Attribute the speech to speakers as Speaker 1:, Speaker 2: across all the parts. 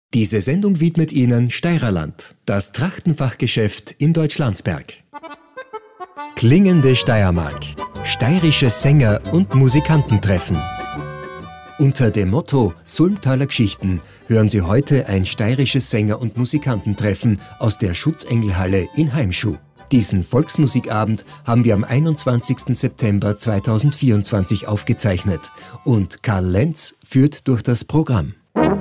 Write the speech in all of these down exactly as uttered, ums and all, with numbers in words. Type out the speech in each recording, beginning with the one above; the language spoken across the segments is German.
Speaker 1: Diese Sendung widmet Ihnen Steirerland, das Trachtenfachgeschäft in Deutschlandsberg. Klingende Steiermark, steirische Sänger und Musikanten treffen. Unter dem Motto Sulmtaler Geschichten hören Sie heute ein steirisches Sänger- und Musikantentreffen aus der Schutzengelhalle in Heimschuh. Diesen Volksmusikabend haben wir am einundzwanzigsten September zweitausendvierundzwanzig aufgezeichnet und Karl Lenz führt durch das Programm.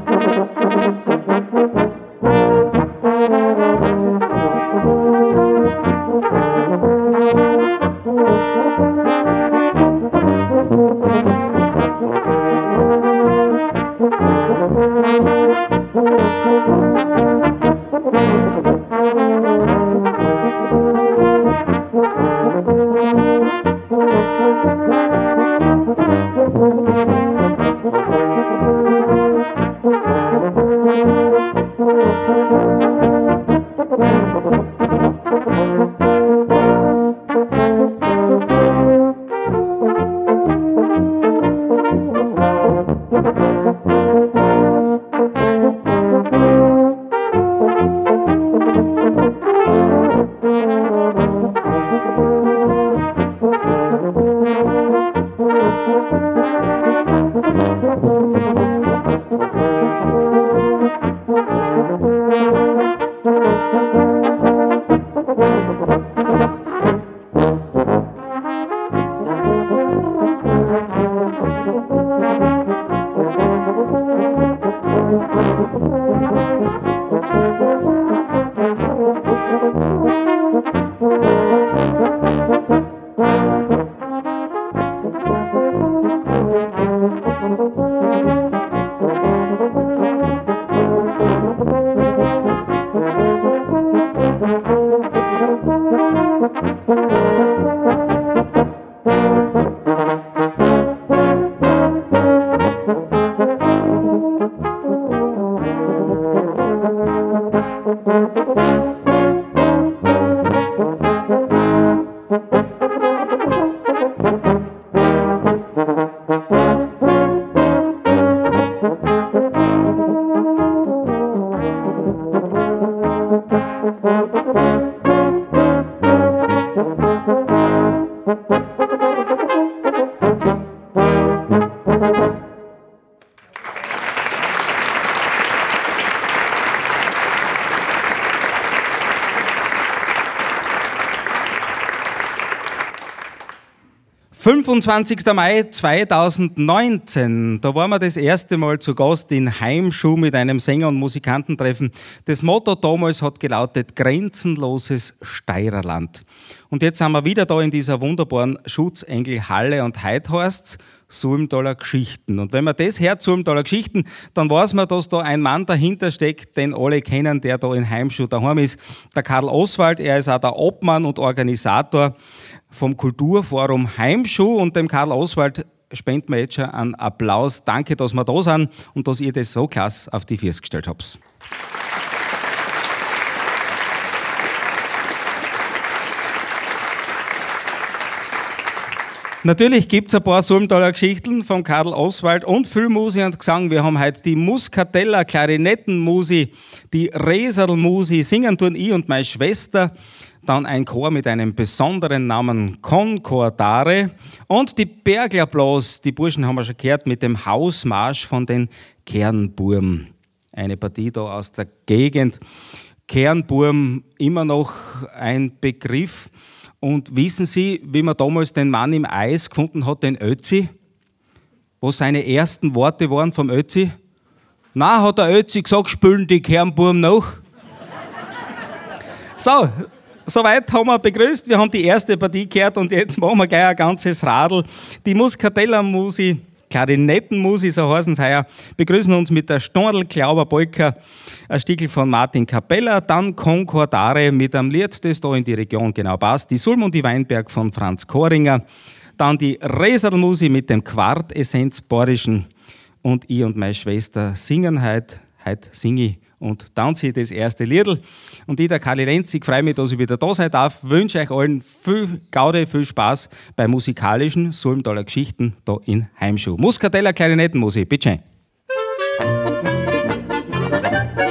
Speaker 2: fünfundzwanzigster Mai zweitausendneunzehn, da waren wir das erste Mal zu Gast in Heimschuh mit einem Sänger- und Musikantentreffen. Das Motto damals hat gelautet, grenzenloses Steirerland. Und jetzt sind wir wieder da in dieser wunderbaren Schutzengelhalle und heute heißt's Sulmtaler Geschichten. Und wenn man das hört, Sulmtaler Geschichten, dann weiß man, dass da ein Mann dahinter steckt, den alle kennen, der da in Heimschuh daheim ist. Der Karl Oswald, er ist auch der Obmann und Organisator vom Kulturforum Heimschuh, und dem Karl Oswald spenden wir jetzt schon einen Applaus. Danke, dass wir da sind und dass ihr das so klasse auf die Füße gestellt habt. Natürlich gibt es ein paar Sulmtaler Geschichten von Karl Oswald und viel Musik und Gesang. Wir haben heute die Muskateller, Klarinettenmusi, die Reserlmusi, singen tun ich und meine Schwester. Dann ein Chor mit einem besonderen Namen, Concordare. Und die Berglerblas, die Burschen haben wir schon gehört, mit dem Hausmarsch von den Kernburm. Eine Partie da aus der Gegend. Kernburm, immer noch ein Begriff. Und wissen Sie, wie man damals den Mann im Eis gefunden hat, den Ötzi? Was seine ersten Worte waren vom Ötzi? Na, hat der Ötzi gesagt, spülen die Kernburm noch? So, soweit haben wir begrüßt. Wir haben die erste Partie gehört und jetzt machen wir gleich ein ganzes Radl. Die Muskateller-Musi, Klarinettenmusi, so heißen sie heuer, begrüßen uns mit der Stornl-Klauber-Polka, ein Stickel von Martin Capella, dann Concordare mit einem Lied, das da in die Region genau passt, die Sulm und die Weinberg von Franz Koringer, dann die Reserlmusi mit dem Quart-Essenz-Borischen und ich und meine Schwester singen heute, heute singe ich und tanze ich das erste Liedl. Und ich, der Karl Lenz, ich freue mich, dass ich wieder da sein darf, wünsche euch allen viel Gaude, viel Spaß bei musikalischen Sulmtaler Geschichten da in Heimschuh. Muskateller Klarinettenmusik, bitte schön.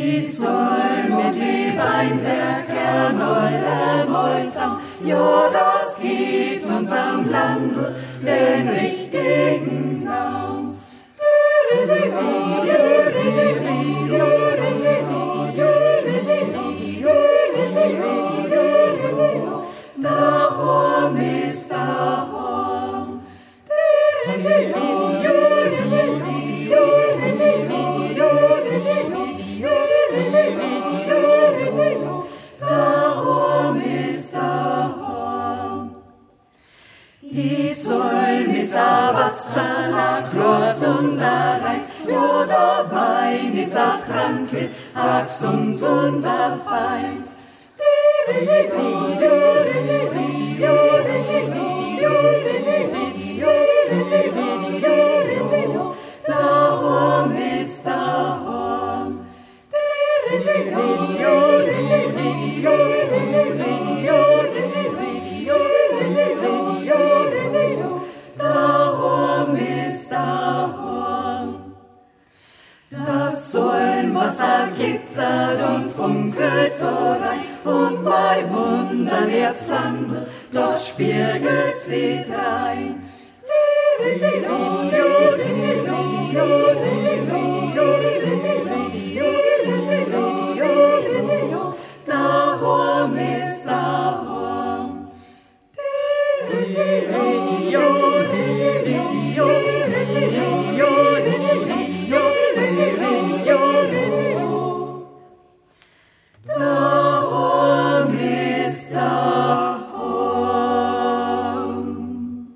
Speaker 3: Die soll mit die Weinberger nolle Molsam, jo, das gibt uns am Lande den richtigen Namen. Darum ist darum. Darum ist darum. Die soll mis a Wasser nach Klos und a Reiz, oder Wein is a Trankel, a Gsuns und a Feins. Darum ist darum. Darum ist darum. Das sollen Wasser glitzert und funkelt so rein, und bei wunderliches Lande, das spiegelt sie drein. Darum ist darum. Darum ist darum.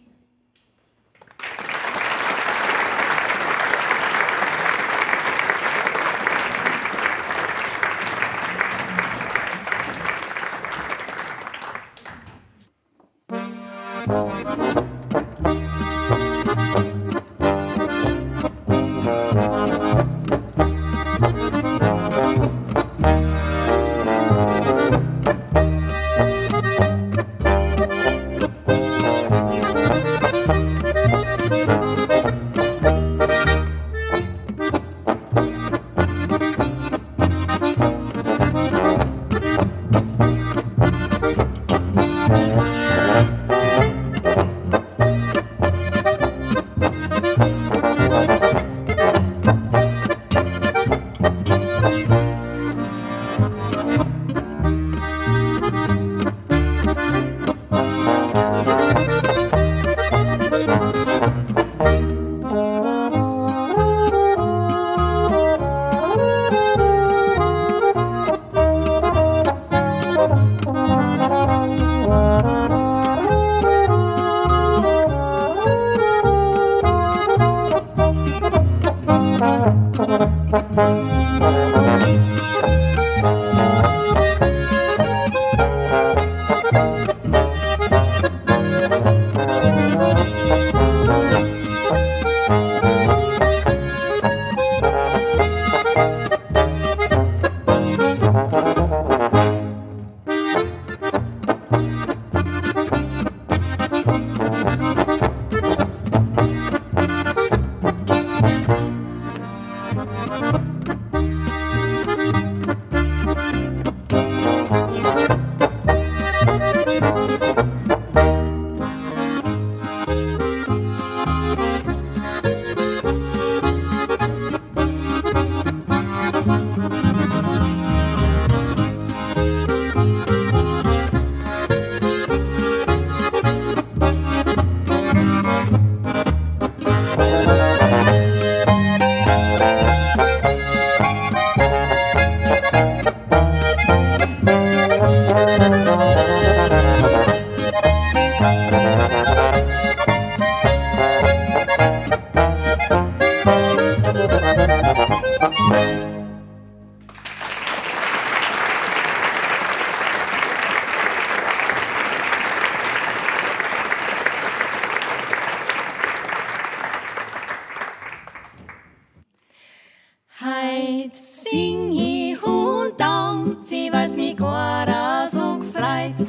Speaker 4: Heit sing hi und dampft, sie weiß mi gwara so gefreit.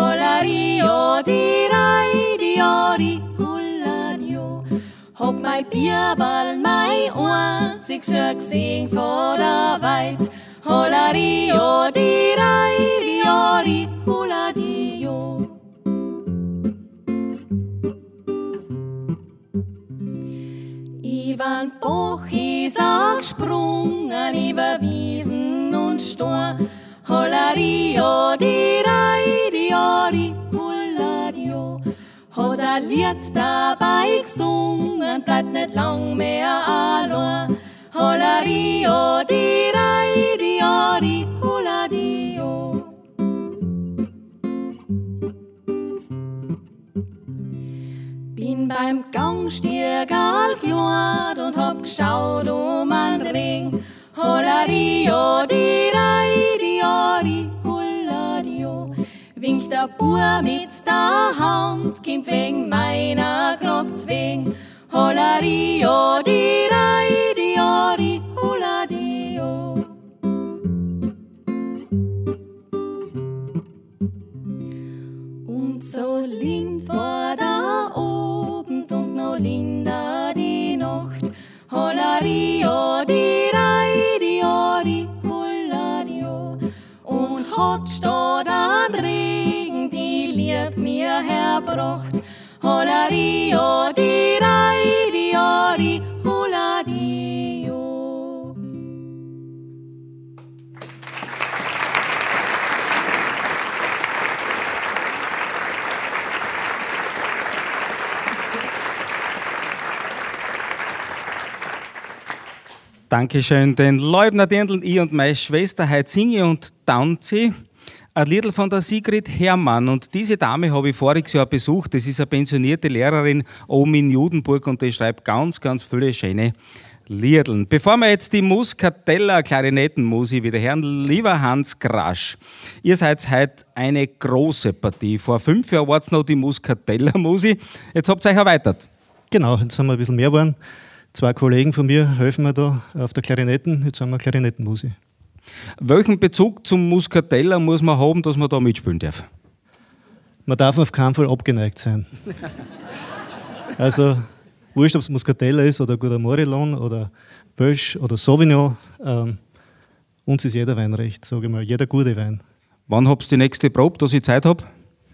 Speaker 4: Hollario, di rai, di ori, hollario. Hop mei Bierball, mei Ohr, sich schöck sing vor der Weit. Holario di rai di ori, holadio. Ivan Boch ist auch gesprungen über Wiesen und Stor. Holario di rai di ori, holadio. Hat ein Lied dabei gesungen, bleibt nicht lang mehr allein. Holario di rai di ori, holadio. Bin beim Gangstieg allgluad und hab geschaut um einen Ring. Holario di rai di ori, holadio. Winkt der Bub mit der Hand, kommt wegen meiner Grotz wegen. Holario di rai di ori, holadio. Und so lind war da oben und noch linder die Nacht. Holario di rai di ori, holadio. Und hat statt an Regen die Lieb mir herbracht. Holario di rai di ori, holadio.
Speaker 2: Dankeschön, den Leubner Dirndl, ich und meine Schwester heute singe und tanze ein Liedl von der Sigrid Herrmann. Und diese Dame habe ich voriges Jahr besucht. Das ist eine pensionierte Lehrerin oben in Judenburg und die schreibt ganz, ganz viele schöne Liedln. Bevor wir jetzt die Muscatella Klarinettenmusik wieder hören, lieber Hans Grasch, ihr seid heute eine große Partie. Vor fünf Jahren war es noch die Muscatella Musik. Jetzt habt ihr euch erweitert.
Speaker 5: Genau, jetzt sind wir ein bisschen mehr geworden. Zwei Kollegen von mir helfen mir da auf der Klarinetten. Jetzt haben wir Klarinettenmusik.
Speaker 2: Welchen Bezug zum Muscatella muss man haben, dass man da mitspielen darf?
Speaker 5: Man darf auf keinen Fall abgeneigt sein. Also, wurscht, ob es Muscatella ist oder guter Morillon oder Bösch oder Sauvignon, ähm, uns ist jeder Wein recht, sage ich mal, jeder gute Wein.
Speaker 2: Wann habt ihr die nächste Probe, dass ich Zeit habe?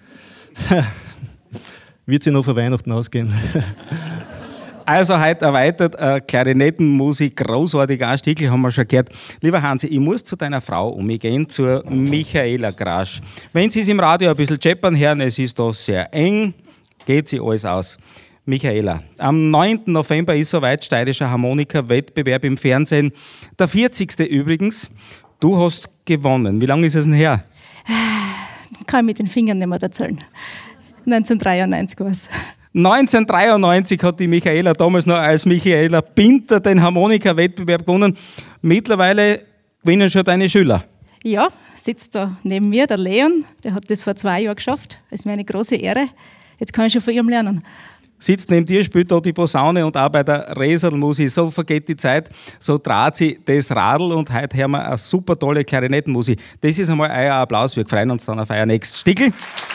Speaker 5: Wird sie noch vor Weihnachten ausgehen?
Speaker 2: Also heute erweitert äh, Klarinettenmusik, großartig, ein Stückchen haben wir schon gehört. Lieber Hansi, ich muss zu deiner Frau umgehen, zur Michaela Grasch. Wenn Sie es im Radio ein bisschen scheppern hören, es ist da sehr eng, geht sie alles aus. Michaela, am neunten November ist soweit steirischer Harmonika-Wettbewerb im Fernsehen. Der vierzigste übrigens. Du hast gewonnen. Wie lange ist es denn her?
Speaker 6: Kann ich mit den Fingern nicht mehr erzählen. neunzehnhundertdreiundneunzig war es.
Speaker 2: neunzehnhundertdreiundneunzig hat die Michaela damals noch als Michaela Pinter den Harmonika-Wettbewerb gewonnen. Mittlerweile gewinnen schon deine Schüler.
Speaker 6: Ja, sitzt da neben mir der Leon, der hat das vor zwei Jahren geschafft. Das ist mir eine große Ehre. Jetzt kann ich schon von ihm lernen.
Speaker 2: Sitzt neben dir, spielt da die Posaune und auch bei der Reserlmusik. So vergeht die Zeit, so dreht sie das Radl und heute hören wir eine super tolle Klarinettenmusik. Das ist einmal euer Applaus. Wir freuen uns dann auf euer nächstes Stickel.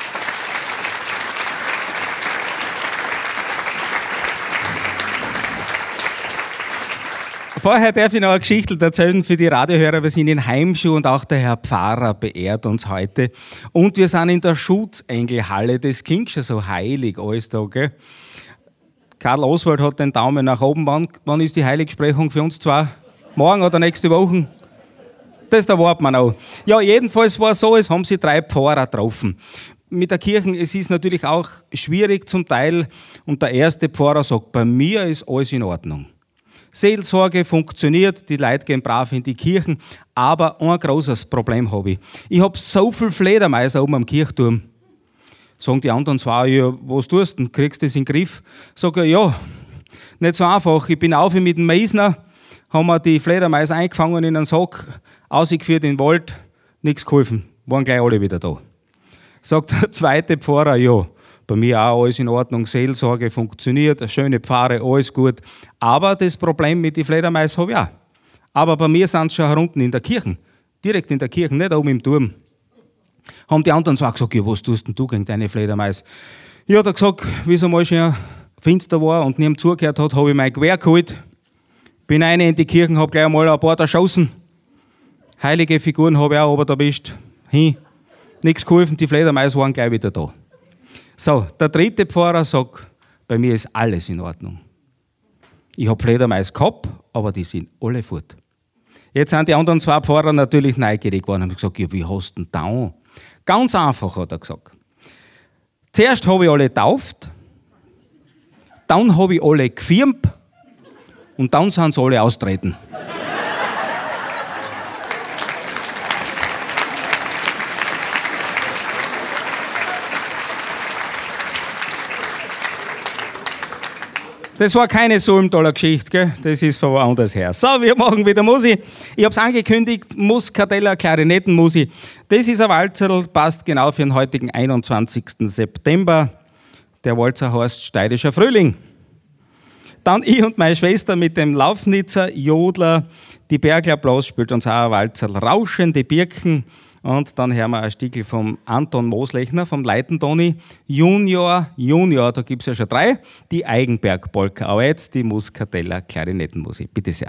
Speaker 2: Vorher darf ich noch eine Geschichte erzählen für die Radiohörer. Wir sind in Heimschuh und auch der Herr Pfarrer beehrt uns heute. Und wir sind in der Schutzengelhalle. Das klingt schon so heilig alles da, gell? Karl Oswald hat den Daumen nach oben. Wann, wann ist die Heiligsprechung für uns zwei? Morgen oder nächste Woche? Das da warten wir noch. Ja, jedenfalls war es so, es haben sie drei Pfarrer getroffen. Mit der Kirche, es ist natürlich auch schwierig zum Teil. Und der erste Pfarrer sagt, bei mir ist alles in Ordnung. Seelsorge funktioniert, die Leute gehen brav in die Kirchen, aber ein großes Problem habe ich. Ich habe so viel Fledermäuse oben am Kirchturm. Sagen die anderen zwei, ja, was tust du? Kriegst du das in den Griff? Sag ich, ja, nicht so einfach. Ich bin auf mit dem Meisner, haben wir die Fledermäuse eingefangen in einen Sack, ausgeführt in den Wald, nichts geholfen, waren gleich alle wieder da. Sagt der zweite Pfarrer, ja, bei mir auch alles in Ordnung, Seelsorge funktioniert, eine schöne Pfarre, alles gut. Aber das Problem mit den Fledermäusen habe ich auch. Aber bei mir sind sie schon herunten in der Kirche, direkt in der Kirche, nicht oben im Turm. Haben die anderen so gesagt, ja, was tust denn du gegen deine Fledermäuse? Ich habe gesagt, wie es einmal schon finster war und niemand zugehört hat, habe ich mein Gewehr geholt, bin rein in die Kirche, habe gleich einmal ein paar erschossen. Heilige Figuren habe ich auch, aber da bist hin. Nichts geholfen, die Fledermäuse waren gleich wieder da. So, der dritte Pfarrer sagt, bei mir ist alles in Ordnung. Ich habe Fledermäuse gehabt, aber die sind alle fort. Jetzt sind die anderen zwei Pfarrer natürlich neugierig geworden und haben gesagt, ja, wie hast du denn da? Ganz einfach, hat er gesagt. Zuerst habe ich alle getauft, dann habe ich alle gefirmt und dann sind sie alle austreten. Das war keine Sulmtaler Geschichte, gell? Das ist von woanders her. So, wir machen wieder Musik. Ich habe es angekündigt, Muscatella Klarinettenmusik. Das ist ein Walzerl, passt genau für den heutigen einundzwanzigsten September. Der Walzer heißt Steirischer Frühling. Dann ich und meine Schwester mit dem Laufnitzer Jodler. Die Bergler Blas spielt uns auch ein Walzerl, Rauschende Birken. Und dann hören wir ein Stückchen vom Anton Moslechner, vom Leitentoni. Junior, Junior, da gibt es ja schon drei. Die Eigenberg-Polka, aber jetzt die Muscatella Klarinettenmusik. Bitte sehr.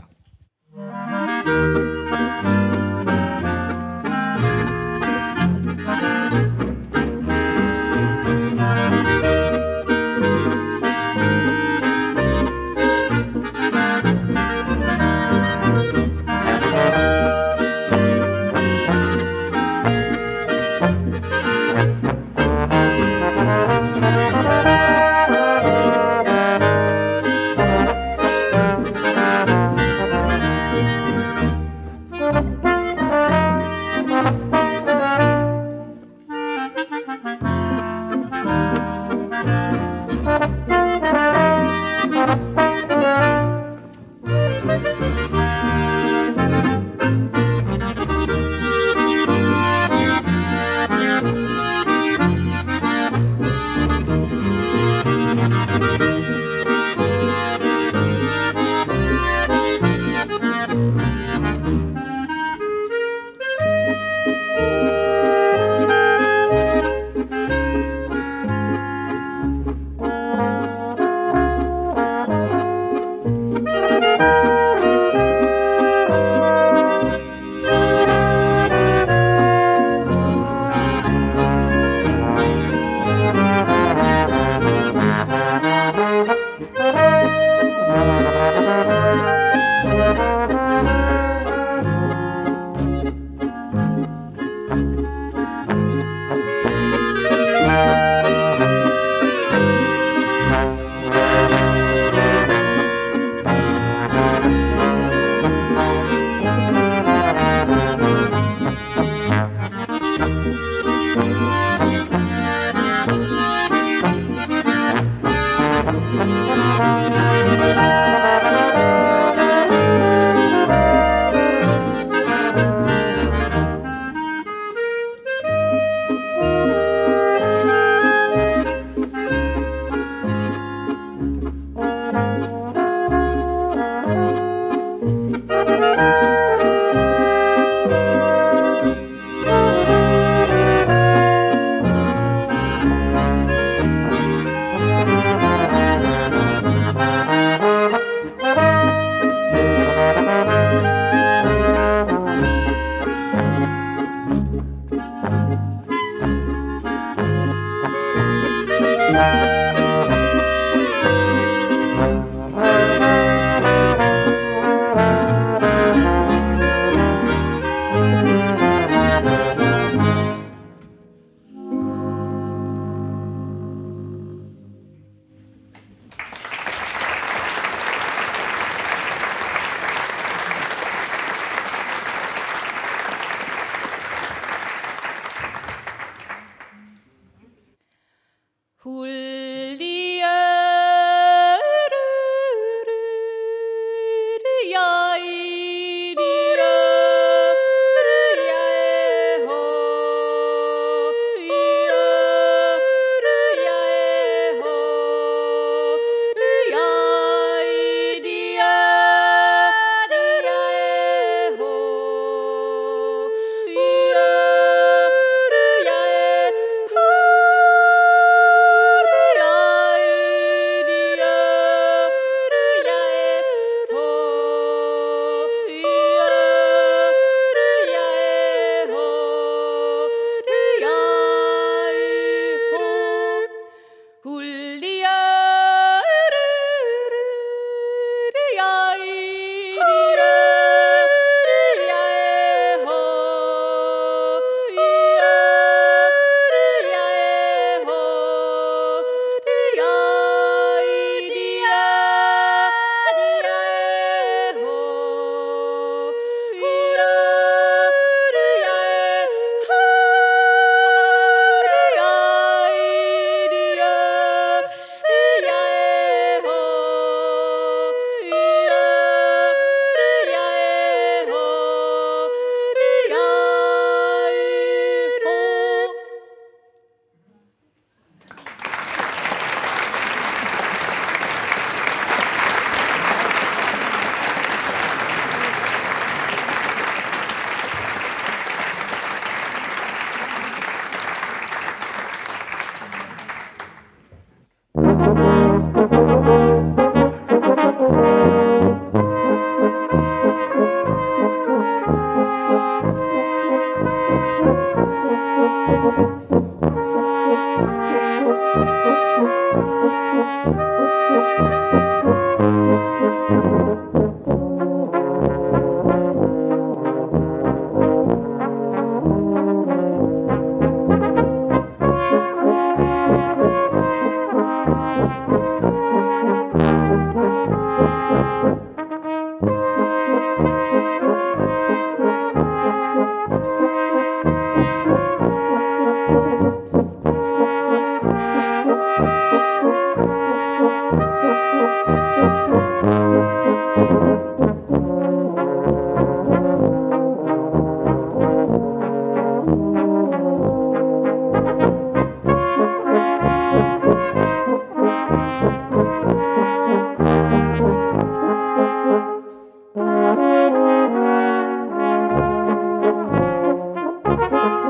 Speaker 3: Muscatella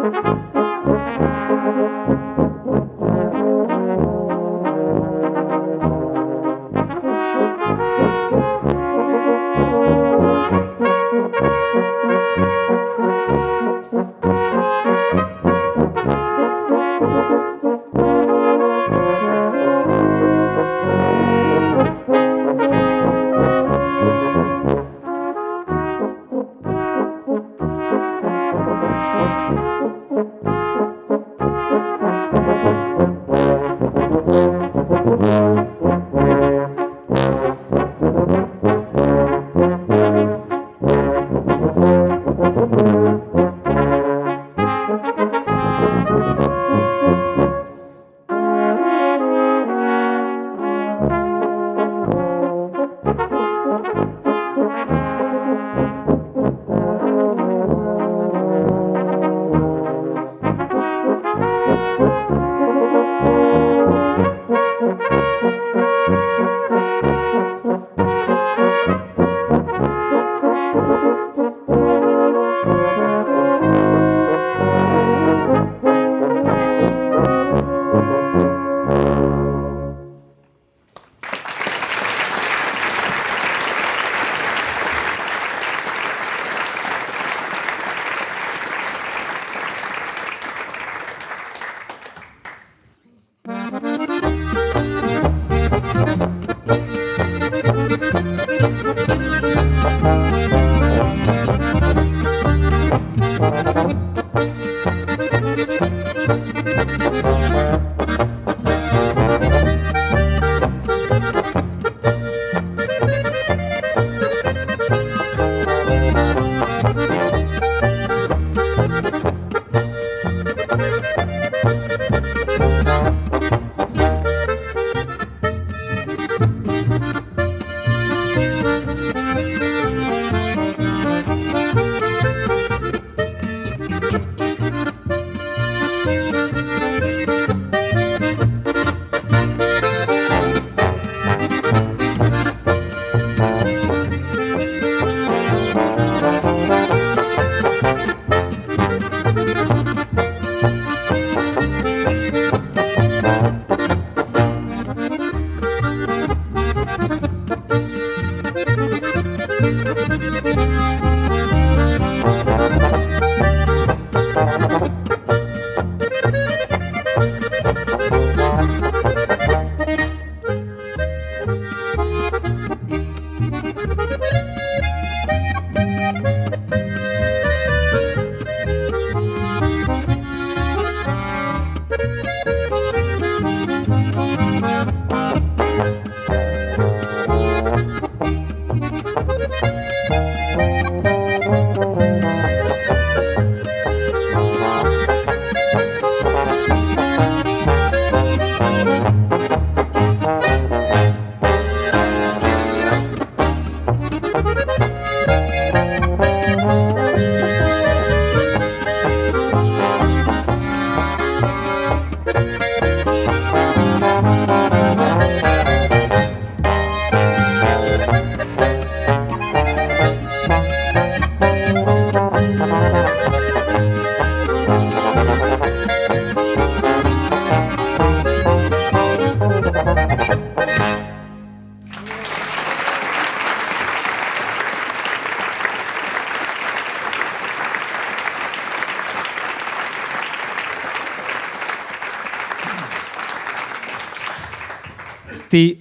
Speaker 2: Die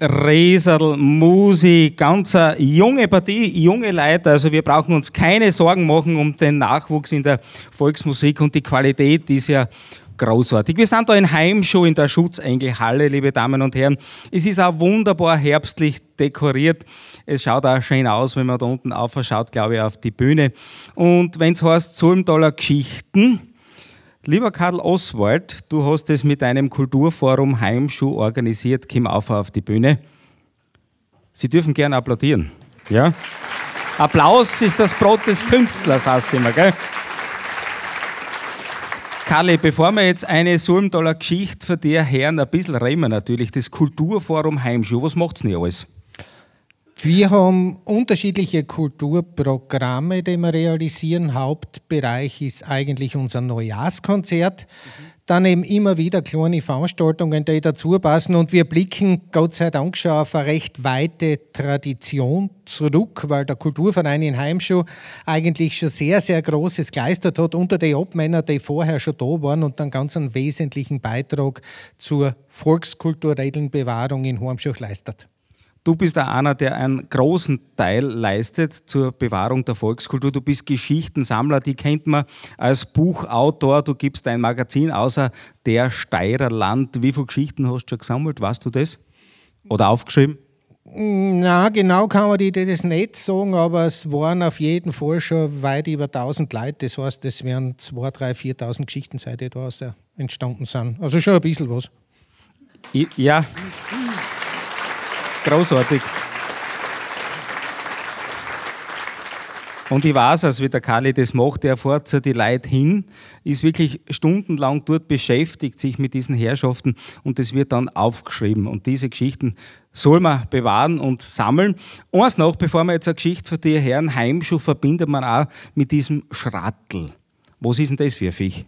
Speaker 2: Reserl-Musi, ganz eine junge Partie, junge Leute, also wir brauchen uns keine Sorgen machen um den Nachwuchs in der Volksmusik und die Qualität, die ist ja großartig. Wir sind da in Heimschuh in der Schutzengelhalle, liebe Damen und Herren. Es ist auch wunderbar herbstlich dekoriert. Es schaut auch schön aus, wenn man da unten aufschaut, glaube ich, auf die Bühne. Und wenn es heißt Sulmtaler Geschichten, lieber Karl Oswald, du hast es mit deinem Kulturforum Heimschuh organisiert. Komm auf auf die Bühne. Sie dürfen gerne applaudieren. Ja? Applaus ist das Brot des Künstlers, heißt immer, gell? Karli, bevor wir jetzt eine Sulmtaler Geschichte für dich hören, ein bisschen reden wir natürlich. Das Kulturforum Heimschuh, was macht's denn alles?
Speaker 7: Wir haben unterschiedliche Kulturprogramme, die wir realisieren. Hauptbereich ist eigentlich unser Neujahrskonzert. Mhm. Dann eben immer wieder kleine Veranstaltungen, die dazu passen. Und wir blicken, Gott sei Dank, schon auf eine recht weite Tradition zurück, weil der Kulturverein in Heimschuh eigentlich schon sehr, sehr Großes geleistet hat unter den Obmännern, die vorher schon da waren und dann ganz einen wesentlichen Beitrag zur volkskulturellen Bewahrung in Heimschuh leistet.
Speaker 2: Du bist auch einer, der einen großen Teil leistet zur Bewahrung der Volkskultur. Du bist Geschichtensammler, die kennt man als Buchautor. Du gibst ein Magazin außer Der Steirer Land. Wie viele Geschichten hast du schon gesammelt? Weißt du das? Oder aufgeschrieben?
Speaker 7: Na, genau kann man dir das nicht sagen, aber es waren auf jeden Fall schon weit über tausend Leute. Das heißt, es werden zweitausend, dreitausend, viertausend Geschichten seit die da entstanden sind. Also schon ein bisschen was.
Speaker 2: Ich, ja. Großartig. Und ich weiß, also wie der Kali das macht, der fährt zu die Leute hin, ist wirklich stundenlang dort beschäftigt, sich mit diesen Herrschaften und das wird dann aufgeschrieben. Und diese Geschichten soll man bewahren und sammeln. Eins noch, bevor wir jetzt eine Geschichte von dir hören, Heimschuh verbindet man auch mit diesem Schrattel. Was ist denn das für ein Viech?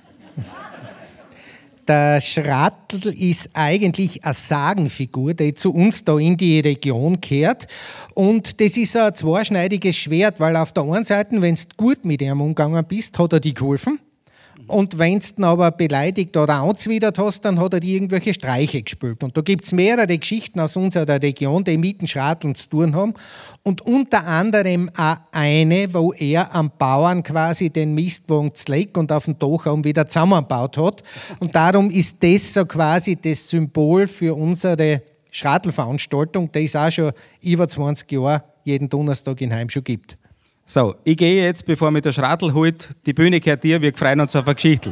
Speaker 7: Der Schrattel ist eigentlich eine Sagenfigur, die zu uns da in die Region gehört. Und das ist ein zweischneidiges Schwert, weil auf der einen Seite, wenn du gut mit ihm umgegangen bist, hat er dir geholfen. Und wenn du ihn aber beleidigt oder angezwidert hast, dann hat er dir irgendwelche Streiche gespielt. Und da gibt es mehrere Geschichten aus unserer Region, die mit dem Schratteln zu tun haben. Und unter anderem auch eine, wo er am Bauern quasi den Mistwagen zerlegt und auf dem Dach wieder zusammengebaut hat. Und darum ist das so quasi das Symbol für unsere Schrattelveranstaltung, die es auch schon über zwanzig Jahre jeden Donnerstag in Heimschuh gibt.
Speaker 2: So, ich gehe jetzt, bevor mir der Schrattel holt, die Bühne gehört dir, wir freuen uns auf eine Geschichte.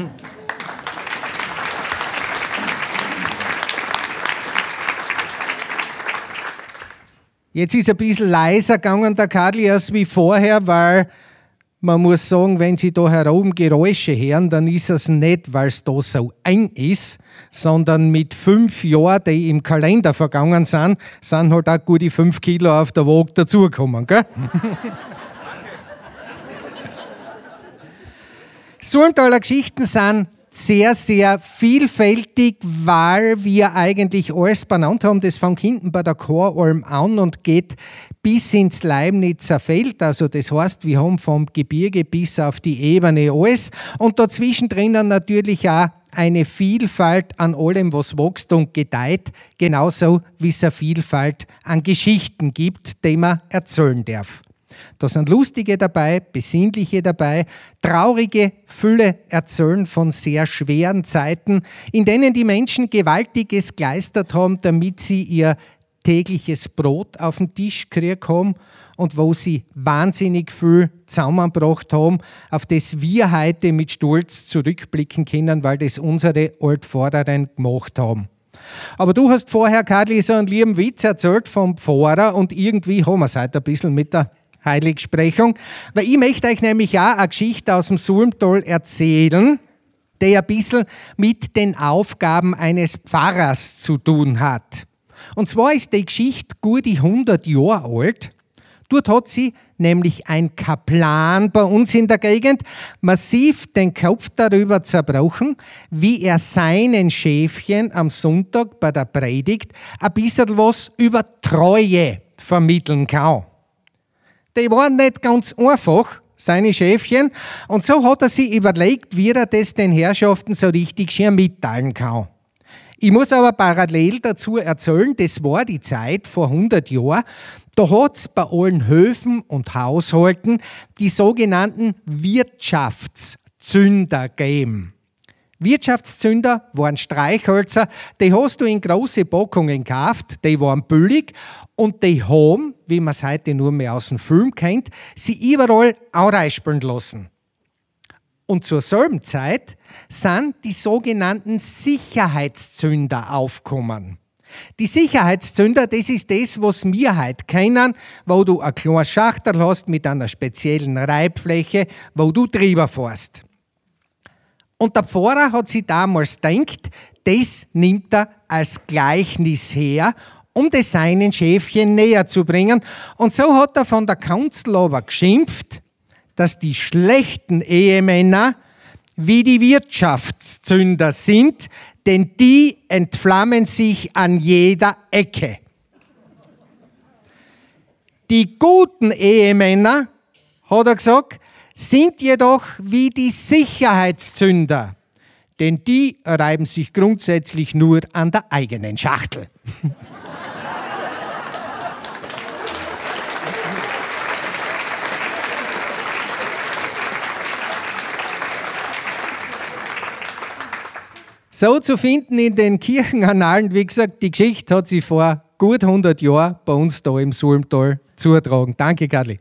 Speaker 7: Jetzt ist ein bisschen leiser gegangen, der Kadli, als wie vorher, weil man muss sagen, wenn Sie da heroben Geräusche hören, dann ist es nicht, weil es da so eng ist, sondern mit fünf Jahren, die im Kalender vergangen sind, sind halt auch gute fünf Kilo auf der Waage dazugekommen, gell? Sulmtaler Geschichten sind sehr, sehr vielfältig, weil wir eigentlich alles benannt haben. Das fängt hinten bei der Choralm an und geht bis ins Leibnitzer Feld. Also das heißt, wir haben vom Gebirge bis auf die Ebene alles. Und dazwischen drinnen natürlich auch eine Vielfalt an allem, was wächst und gedeiht. Genauso wie es eine Vielfalt an Geschichten gibt, die man erzählen darf. Da sind lustige dabei, besinnliche dabei, traurige Fülle erzählen von sehr schweren Zeiten, in denen die Menschen Gewaltiges geleistet haben, damit sie ihr tägliches Brot auf den Tisch gekriegt haben und wo sie wahnsinnig viel zusammengebracht haben, auf das wir heute mit Stolz zurückblicken können, weil das unsere Altvorderen gemacht haben. Aber du hast vorher, Kadli, so einen lieben Witz erzählt vom Pfarrer und irgendwie haben wir es heute ein bisschen mit der Heiligsprechung, weil ich möchte euch nämlich auch eine Geschichte aus dem Sulmtal erzählen, die ein bisschen mit den Aufgaben eines Pfarrers zu tun hat. Und zwar ist die Geschichte gute hundert Jahre alt. Dort hat sie nämlich ein Kaplan bei uns in der Gegend massiv den Kopf darüber zerbrochen, wie er seinen Schäfchen am Sonntag bei der Predigt ein bisschen was über Treue vermitteln kann. Die waren nicht ganz einfach, seine Schäfchen, und so hat er sich überlegt, wie er das den Herrschaften so richtig schön mitteilen kann. Ich muss aber parallel dazu erzählen, das war die Zeit vor hundert Jahren, da hat es bei allen Höfen und Haushalten die sogenannten Wirtschaftszünder gegeben. Wirtschaftszünder waren Streichhölzer, die hast du in große Packungen gekauft, die waren billig und die haben, wie man es heute nur mehr aus dem Film kennt, sie überall anreispeln lassen. Und zur selben Zeit sind die sogenannten Sicherheitszünder aufgekommen. Die Sicherheitszünder, das ist das, was wir heute kennen, wo du eine kleine Schachtel hast mit einer speziellen Reibfläche, wo du drüber fährst. Und der Pfarrer hat sich damals gedacht, das nimmt er als Gleichnis her um das seinen Schäfchen näher zu bringen. Und so hat er von der Kanzel aber geschimpft, dass die schlechten Ehemänner wie die Wirtschaftszünder sind, denn die entflammen sich an jeder Ecke. Die guten Ehemänner, hat er gesagt, sind jedoch wie die Sicherheitszünder, denn die reiben sich grundsätzlich nur an der eigenen Schachtel. So zu finden in den Kirchenannalen, wie gesagt, die Geschichte hat sich vor gut hundert Jahren bei uns da im Sulmtal zugetragen. Danke, Karli.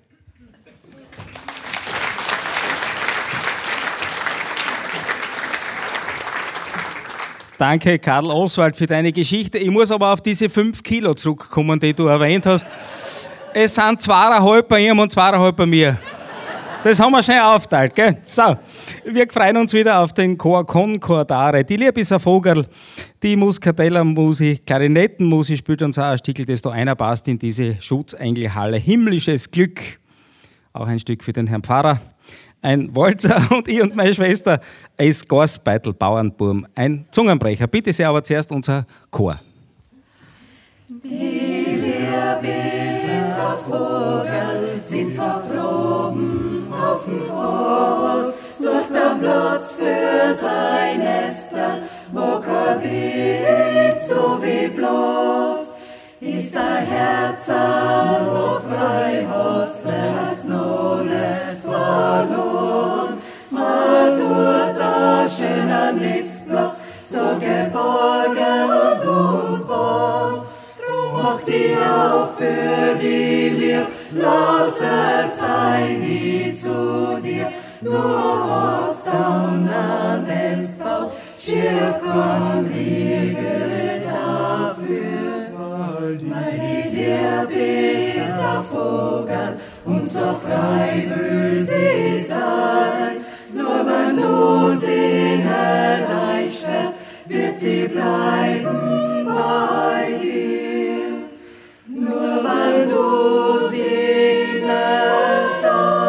Speaker 2: Danke, Karl Oswald, für deine Geschichte. Ich muss aber auf diese fünf Kilo zurückkommen, die du erwähnt hast. Es sind zweieinhalb bei ihm und zweieinhalb bei mir. Das haben wir schnell aufteilt, gell? So, wir freuen uns wieder auf den Chor Concordare. Die Lieb ist ein Vogel, die Muscatella-Musik, Klarinettenmusik spielt uns auch ein Stückel, das da einer passt in diese Schutzengelhalle. Himmlisches Glück, auch ein Stück für den Herrn Pfarrer. Ein Walzer und ich und meine Schwester, Eis Garsbeitel, Bauernburm, ein Zungenbrecher. Bitte sehr, aber zuerst unser Chor.
Speaker 3: Die Lieb ist ein Vogel, sitzt auf Proben auf dem Horst, sucht am Platz für sein Nester, wo kein Wind so wie bloß. Ist dein Herz auf frei hast, das noch nicht verloren. Man tut ein schöner Nistplatz, so geborgen und warm. Drum mach dich auf für die Lieb, lass es sein nie zu dir. Nur hast du ein Nest baut, schier kein Riegel dafür. Weil die Lieb ist ein Vogel und so frei will sie sein. Nur wenn du sie nicht einsperrst, wird sie bleiben bei dir. Nur wenn du sie nicht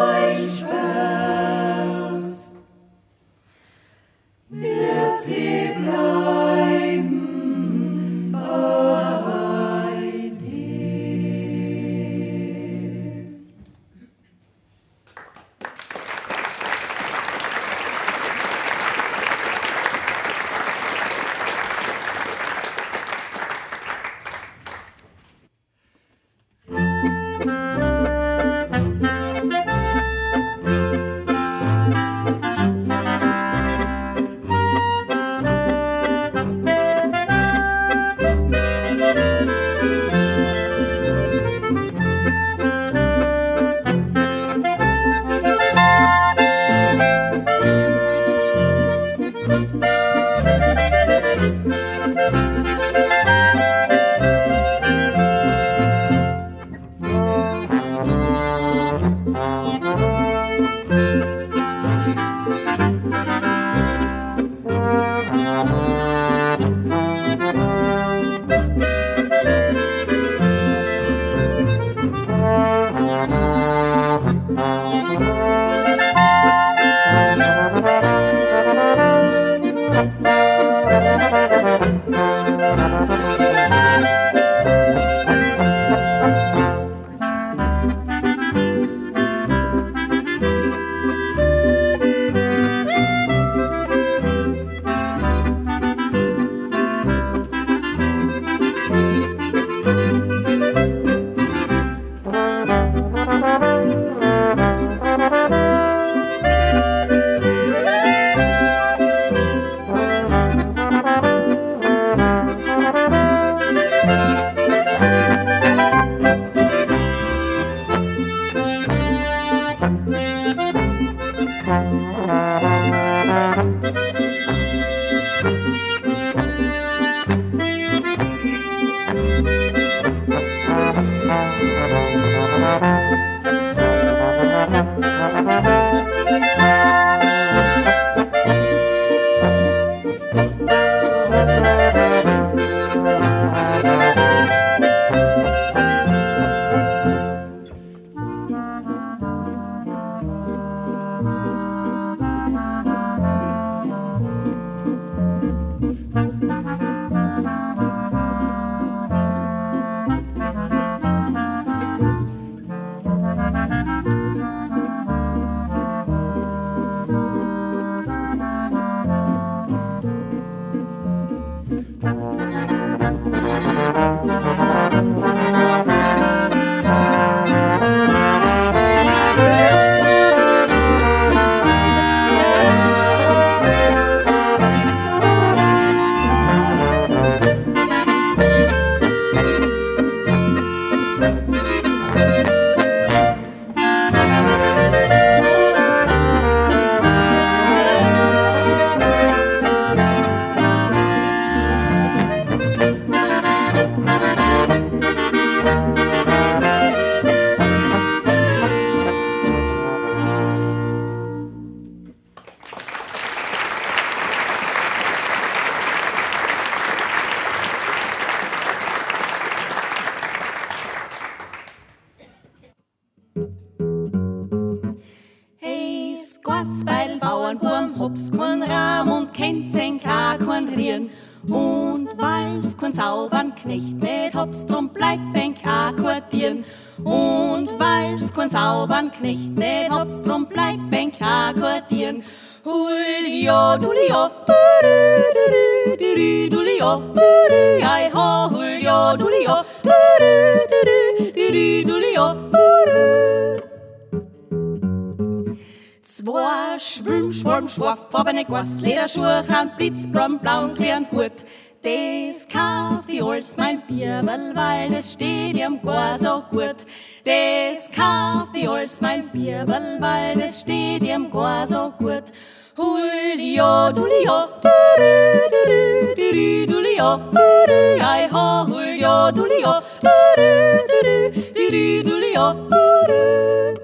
Speaker 3: einsperrst, wird sie bleiben bei dir.
Speaker 4: Bauernburm, hab's kein Rahm und kennt sein gar kein Rieren. Und weil's kein Saubernknecht nicht hab's, drum bleibt beim K quartieren. Und weil's kein Saubernknecht nicht hab's, drum bleibt beim K quartieren. Hulio, dulio, duru, duru, dulio, duru, ai ho, hulio, dulio, duru, duru, dulio, duru. Zwei Schwimm, Schwarm, Schwarf, farbene Gwas, Lederschuhe, ein Blitz, braun, blauen, kleinen Hut. Das kauf ich als mein Bierberl, weil das steht ihm gar so gut. Das kauf ich als mein Bierberl, weil das steht ihm gar so gut. Hulio, dulio, duru, duru, duru, dulio, duru, ai ho, hulio, dulio, duru, duru, duru, dulio, duru.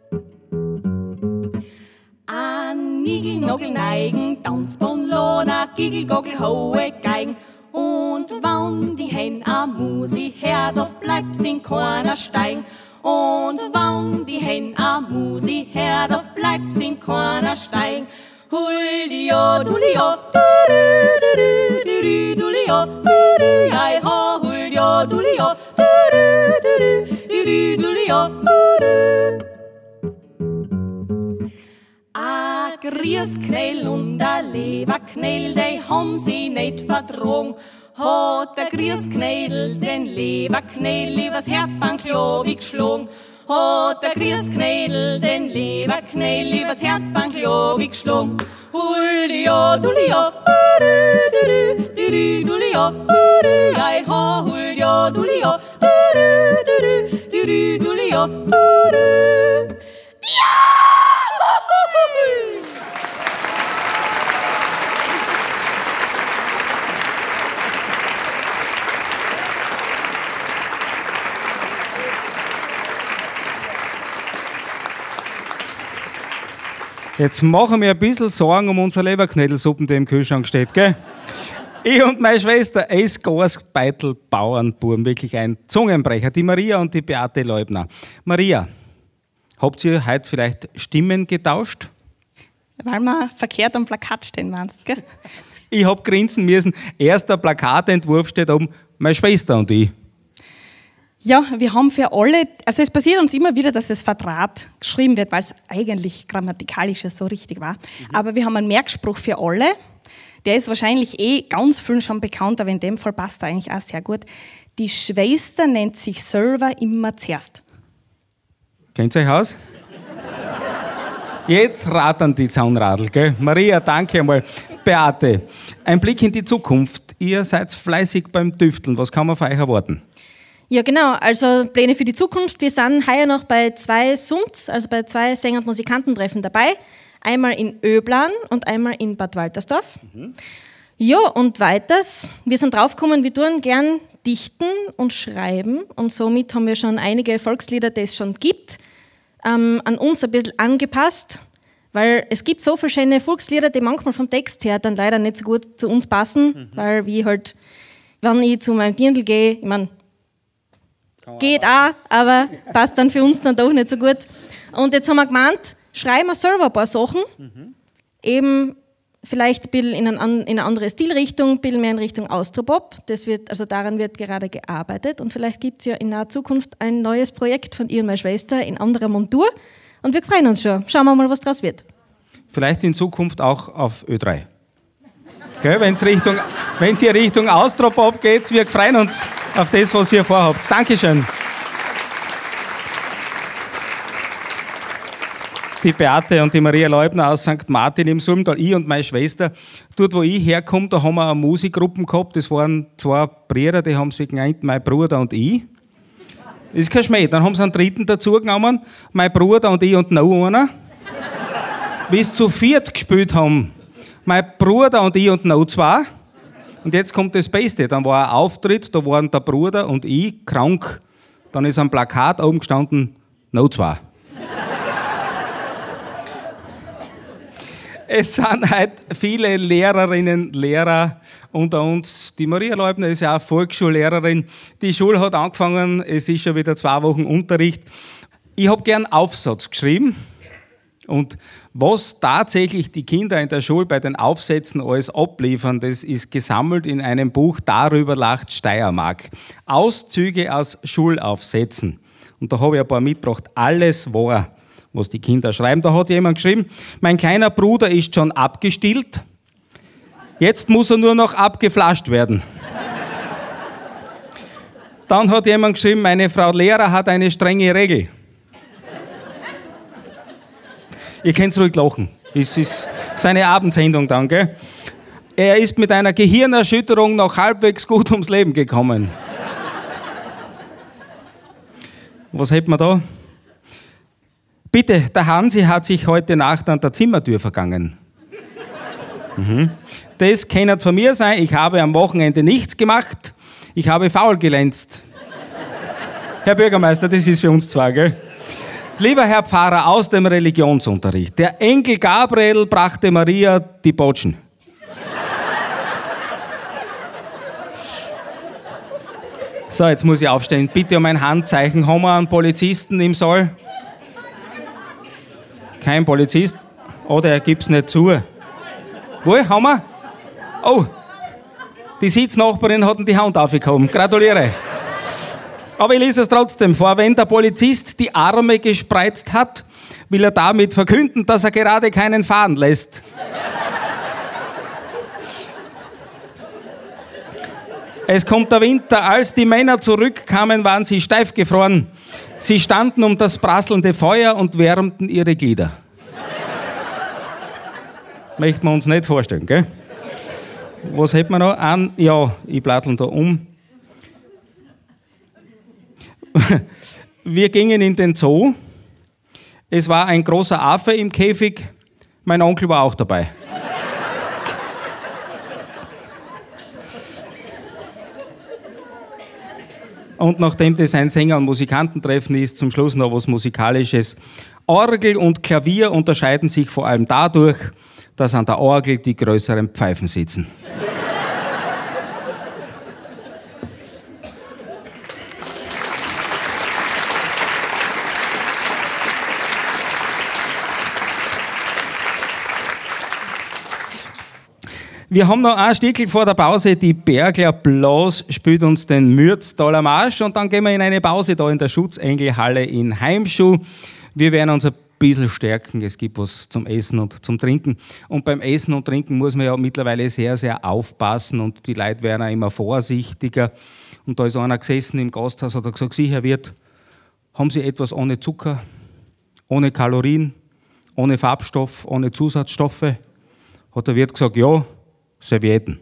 Speaker 4: An Nigel, Nogel, Neigen, Tanzbon, Lona, Gigel, Gogel, hohe Geigen. Und wann die Hen am Musi hört, auf bleibt's in keiner steigen. Und wann die Hen am Musi hört, auf bleibt's in keiner steigen. Hulio, dulio, duru, duru, duru, dulio, duru, ai ho, hulio, dulio, duru, duru, duru, dulio, duru. A Grießknäll und a Leberknäll, die haben sie nicht verdrogen. Hat der Grießknäll den Leberknäll übers Herdbanklo geschlagen. Hat der Grießknäll den Leberknäll übers Herdbanklo geschlagen. Hulio, dulio, duru, duru, duru, dulio, duru, ai ho, hulio, dulio, duru, duru, duru, dulio, duru. Ja!
Speaker 2: Jetzt machen wir ein bisschen Sorgen um unsere Leberknädelsuppen, die im Kühlschrank steht, gell? Ich und meine Schwester, Ace Gors Beitel Bauernbuben, wirklich ein Zungenbrecher, die Maria und die Beate Leubner. Maria, habt ihr heute vielleicht Stimmen getauscht?
Speaker 8: Weil wir verkehrt am Plakat stehen, meinst du, gell?
Speaker 2: Ich hab grinsen müssen. Erster Plakatentwurf steht oben, meine Schwester und ich.
Speaker 8: Ja, wir haben für alle, also es passiert uns immer wieder, dass das Vertrat geschrieben wird, weil es eigentlich grammatikalisch so richtig war. Mhm. Aber wir haben einen Merkspruch für alle, der ist wahrscheinlich eh ganz vielen schon bekannt, aber in dem Fall passt er eigentlich auch sehr gut. Die Schwester nennt sich selber immer zuerst.
Speaker 2: Kennt ihr euch aus? Jetzt rattern die Zaunradl, gell? Maria, danke einmal. Beate, ein Blick in die Zukunft. Ihr seid fleißig beim Tüfteln. Was kann man von euch erwarten?
Speaker 9: Ja, genau. Also Pläne für die Zukunft. Wir sind heuer noch bei zwei S U M Ts, also bei zwei Sänger- und Musikantentreffen dabei. Einmal in Öblan und einmal in Bad Waltersdorf. Mhm. Ja, und weiters. Wir sind draufgekommen, wir tun gern dichten und schreiben. Und somit haben wir schon einige Volkslieder, die es schon gibt, ähm, an uns ein bisschen angepasst. Weil es gibt so viele schöne Volkslieder, die manchmal vom Text her dann leider nicht so gut zu uns passen. Mhm. Weil wie halt, wenn ich zu meinem Dirndl gehe, ich meine, geht auch, aber passt dann für uns dann doch nicht so gut. Und jetzt haben wir gemeint, schreiben wir selber ein paar Sachen, mhm. eben vielleicht ein bisschen in, ein, in eine andere Stilrichtung, ein bisschen mehr in Richtung Austropop. Das wird, also daran wird gerade gearbeitet und vielleicht gibt es ja in naher Zukunft ein neues Projekt von ihr und meiner Schwester in anderer Montur und wir freuen uns schon. Schauen wir mal, was draus wird.
Speaker 2: Vielleicht in Zukunft auch auf Ö drei. Wenn es Richtung, wenn's hier Richtung Austropop geht, wir freuen uns auf das, was ihr vorhabt. Dankeschön. Die Beate und die Maria Leubner aus Sankt Martin im Sulmtal, ich und meine Schwester. Dort, wo ich herkomme, da haben wir eine Musikgruppe gehabt. Das waren zwei Brüder, die haben sich genannt, mein Bruder und ich. Das ist kein Schmäh. Dann haben sie einen dritten dazu genommen, mein Bruder und ich und noch einer. Wie sie zu viert gespielt haben. Mein Bruder und ich und noch zwei. Und jetzt kommt das Beste. Dann war ein Auftritt, da waren der Bruder und ich krank. Dann ist am Plakat oben gestanden, noch zwei. Es sind heute viele Lehrerinnen, Lehrer unter uns. Die Maria Leubner ist ja auch Volksschullehrerin. Die Schule hat angefangen, es ist schon wieder zwei Wochen Unterricht. Ich habe gern Aufsatz geschrieben. Und Was tatsächlich die Kinder in der Schule bei den Aufsätzen alles abliefern, das ist gesammelt in einem Buch Darüber lacht Steiermark. Auszüge aus Schulaufsätzen. Und da habe ich ein paar mitgebracht. Alles wahr, was die Kinder schreiben. Da hat jemand geschrieben, mein kleiner Bruder ist schon abgestillt, jetzt muss er nur noch abgeflasht werden. Dann hat jemand geschrieben, meine Frau Lehrer hat eine strenge Regel. Ihr könnt ruhig lachen. Es ist seine Abendsendung dann, gell? Er ist mit einer Gehirnerschütterung noch halbwegs gut ums Leben gekommen. Was hätten wir da? Bitte, der Hansi hat sich heute Nacht an der Zimmertür vergangen. Mhm. Das kann nicht von mir sein. Ich habe am Wochenende nichts gemacht. Ich habe faul gelänzt. Herr Bürgermeister, das ist für uns zwei, gell? Lieber Herr Pfarrer aus dem Religionsunterricht, der Engel Gabriel brachte Maria die Botschen. So, jetzt muss ich aufstehen. Bitte um ein Handzeichen. Haben wir einen Polizisten im Saal? Kein Polizist? Oder er gibt es nicht zu. Wo, haben wir? Oh, die Sitznachbarin hat die Hand aufgehoben. Gratuliere. Aber ich lese es trotzdem vor. Wenn der Polizist die Arme gespreizt hat, will er damit verkünden, dass er gerade keinen fahren lässt. Es kommt der Winter. Als die Männer zurückkamen, waren sie steif gefroren. Sie standen um das prasselnde Feuer und wärmten ihre Glieder. Möchten wir uns nicht vorstellen, gell? Was hätten wir noch? An, ja, ich blattel da um. Wir gingen in den Zoo. Es war ein großer Affe im Käfig. Mein Onkel war auch dabei. Und nachdem das ein Sänger- und Musikantentreffen ist, zum Schluss noch was Musikalisches. Orgel und Klavier unterscheiden sich vor allem dadurch, dass an der Orgel die größeren Pfeifen sitzen. Wir haben noch ein Stückchen vor der Pause. Die Bergler Blas spielt uns den Mürztaler Marsch und dann gehen wir in eine Pause da in der Schutzengelhalle in Heimschuh. Wir werden uns ein bisschen stärken. Es gibt was zum Essen und zum Trinken. Und beim Essen und Trinken muss man ja mittlerweile sehr, sehr aufpassen und die Leute werden auch immer vorsichtiger. Und da ist einer gesessen im Gasthaus und hat gesagt, Sie, Herr Wirt, haben Sie etwas ohne Zucker, ohne Kalorien, ohne Farbstoff, ohne Zusatzstoffe? Hat der Wirt gesagt, ja, Servietten.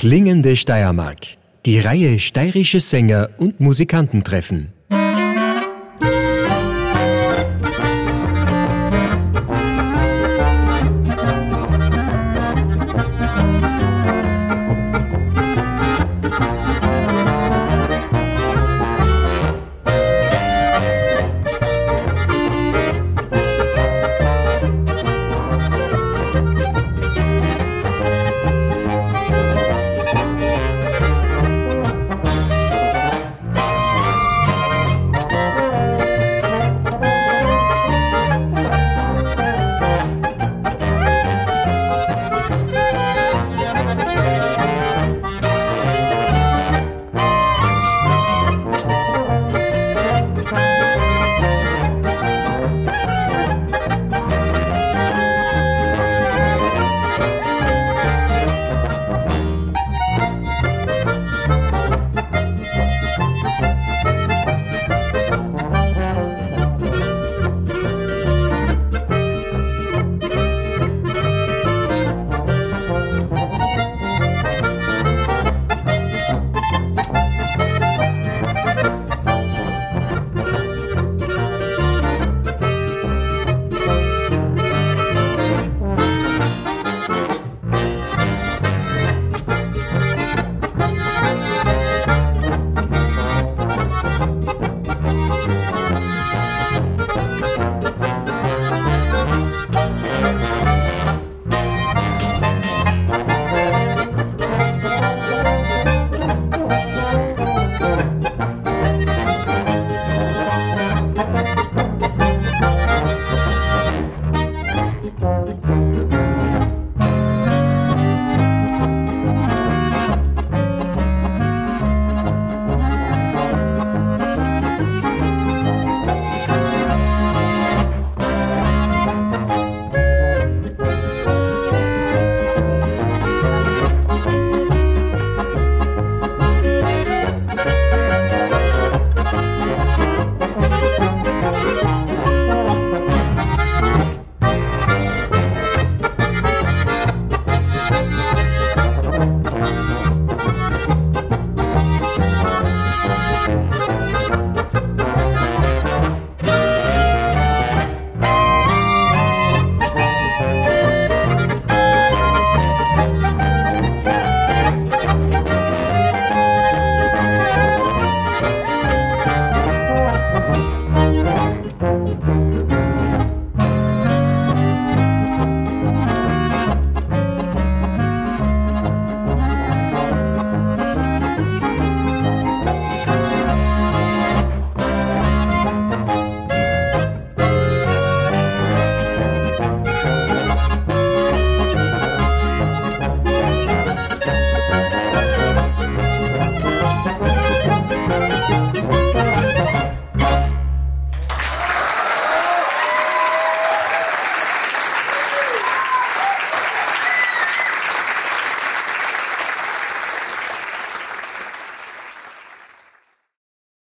Speaker 1: Klingende Steiermark. Die Reihe Steirische Sänger und Musikanten treffen.